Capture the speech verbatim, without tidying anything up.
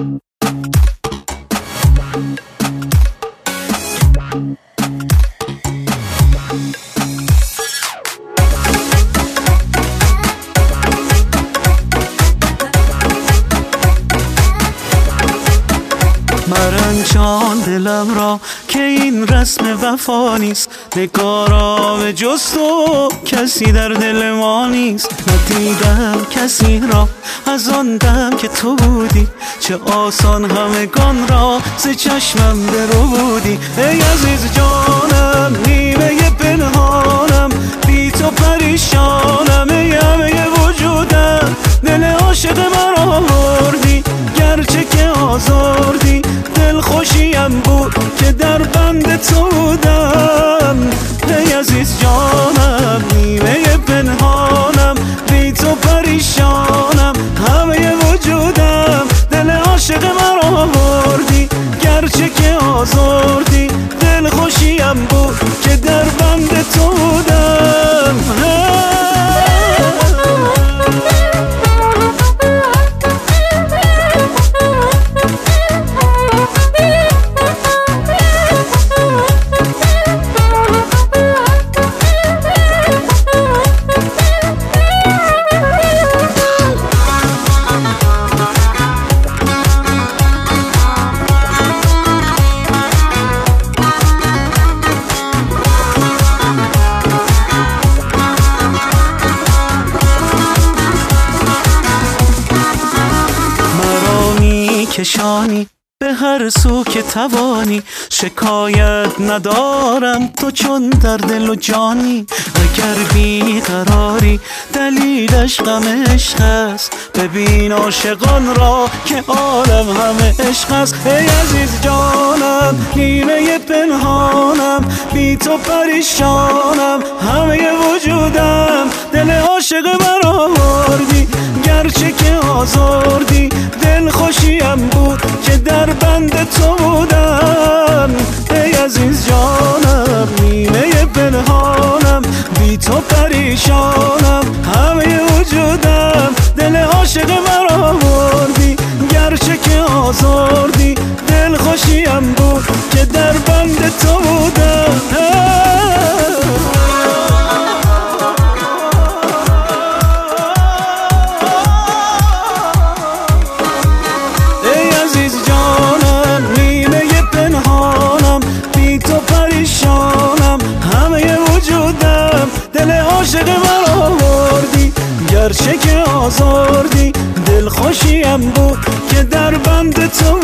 مرنجان دلم را که این رسم وفا نیست، نگارا به جز تو کسی در دل ما نیست. ندیدم کسی را از آن دم که تو بودی، چه آسان همگان را ز چشمم برو بودی. ای عزیز جانم نیمه پنهانم، بی تو پریشانم. ای همه وجودم دل عاشق مرا بردی، گرچه که آزردی دل خوشیم بود که در بند تو بودم. ای عزیز جانم نیمه پنهانم، بی تو پریشانم. همه وجودم دل عاشق مرا بردی، گرچه که آزردی دل خوشیم بود که در بند تو بودم. کشانی به هر سو که توانی، شکایت ندارم تو چون در دل و جانی. اگر بیقراری دلیلش غم عشق است، ببین عاشقان را که عالم همه عشق است. ای عزیز جانم نیمه پنهانم، بی تو پریشانم. همه وجودم دل عاشق مرا بردی، گرچه که آزردی دل خوشیم بود که در بند تو بودم. ای عزیز جانم نیمه پنهانم، بی تو پریشانم. همه وجودم دل عاشق مرا بردی، گرچه که آزردی دل خوشیم بود که در بند تو بودم. عاشق مرا بردی، گرچه که آزردی دل خوشیم بود که در بند تو